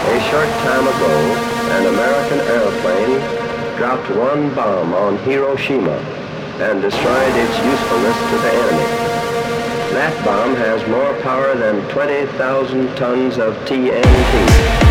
A short time ago, an American airplane dropped one bomb on Hiroshima and destroyed its usefulness to the enemy. That bomb has more power than 20,000 tons of TNT.